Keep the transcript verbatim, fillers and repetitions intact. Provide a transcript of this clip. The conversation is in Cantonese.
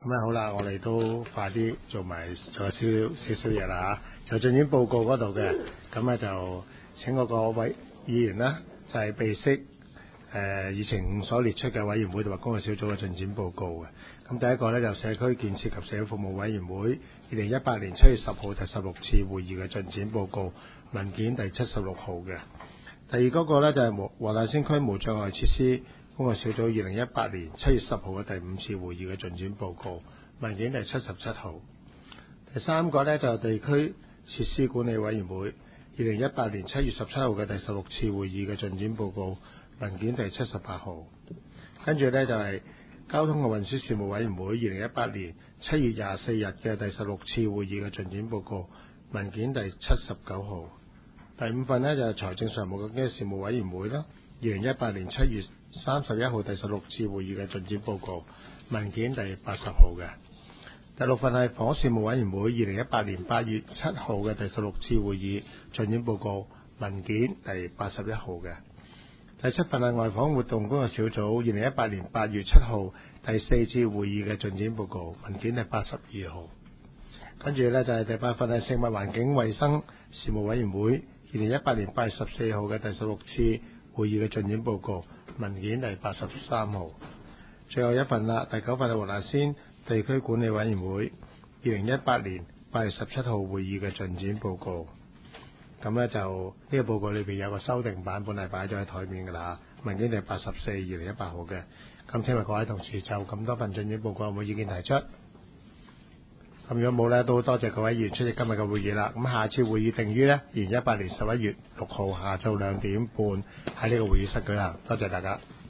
咁啊好啦，我哋都快啲做埋做少少少嘢啦嚇，就進展報告嗰度嘅，咁咧就請嗰個位議員啦，就係備悉誒議程所列出嘅委員會同埋工作小組嘅進展報告嘅。咁第一個咧就社區建設及社會服務委員會二零一八年七月十號第十六次會議嘅進展報告文件第七十六號嘅。第二嗰個咧就係黃大仙區無障礙設施工作小組二零一八年七月十號嘅第五次會議嘅進展報告文件第七十七號。第三個呢，就係地區設施管理委員會二零一八年七月十七號嘅第十六次會議嘅進展報告文件第七十八號。跟住呢，就係交通及運輸事務委員會二零一八年七月廿四日嘅第十六次會議嘅進展報告文件第七十九號。第五份呢，就係財政常務及經濟事務委員會啦，二零一八年七月三十一號第十六次會議嘅進展報告文件第八十號嘅。第六份係房屋事務委員會二零一八年八月七號嘅第十六次會議進展報告文件第八十一號嘅。第七份係外訪活動工作小組二零一八年八月七號第四次會議嘅進展報告文件第八十二號。跟住呢，就係第八份係食物環境衛生事務委員會二零一八年八月十四號嘅第十六次會議嘅進展報告文件第八十三號。最後一份啦，第九份係黃大仙地區管理委員會二零一八年八月十七號會議嘅進展報告。咁呢，就呢個報告裏邊有個修訂版本係擺咗喺台面㗎啦，文件第八十四二零一八號嘅。咁請問各位同事就咁多份進展報告有冇意見提出？咁如果冇呢，都多謝各位議員出席今日嘅會議啦。咁下次會議定於呢二零一八年十一月六號下晝兩點半喺呢個會議室舉行。多謝大家。